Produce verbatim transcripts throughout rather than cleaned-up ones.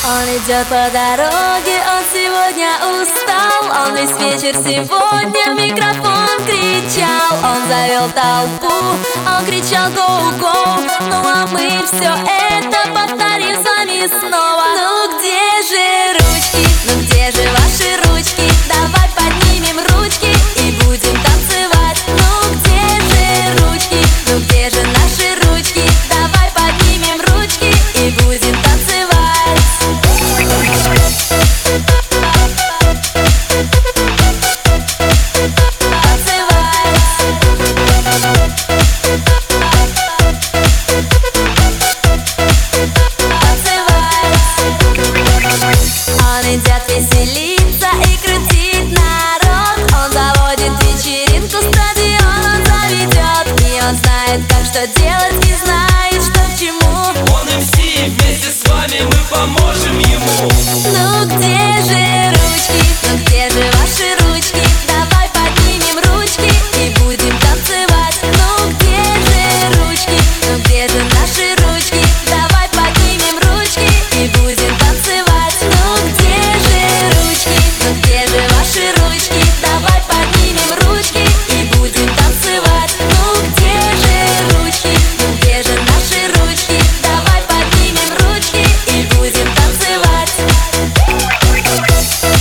Он идет по дороге, он сегодня устал. Он весь вечер сегодня в микрофон кричал. Он завел толпу, он кричал «Гоу-гоу». Ну а мы все это повторим с вами снова. Ну где же ручки, ну где же ваши ручки? Давай поднимем ручки и будем танцевать. Ну где же ручки, ну где же наши ручки? Давай поднимем ручки и будем танцевать. Идет веселиться и крутить народ. Он заводит вечеринку, стадион он заведет. И он знает, как что делать, и знает, что к чему. Он эм си, и вместе с вами мы поможем ему. Ну где же ручки, ну где же ваши ручки? Давай поднимем ручки и будем танцевать. Ну где же ручки, ну где же наши ручки? Давай поднимем ручки и будем танцевать. Ну где ну где же ваши ручки? Давай поднимем ручки и будем танцевать. Ну где же ручки? Ну где же наши ручки? Давай поднимем ручки и будем танцевать. Ну где же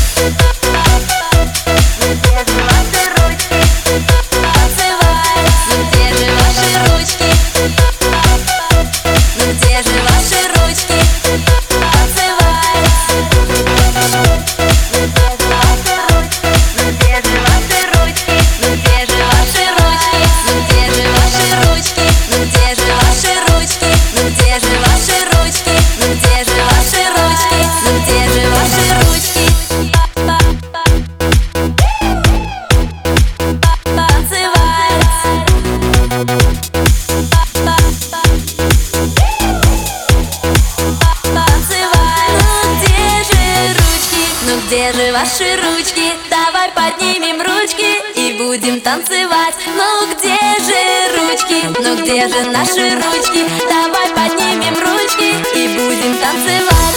ваши ручки? Танцевать. Ну где же ваши ручки? Ну где же ваши ручки? Танцевать. Где же ваши ручки? Давай поднимем ручки и будем танцевать. Ну где же ручки? Ну где же наши ручки? Давай поднимем ручки и будем танцевать.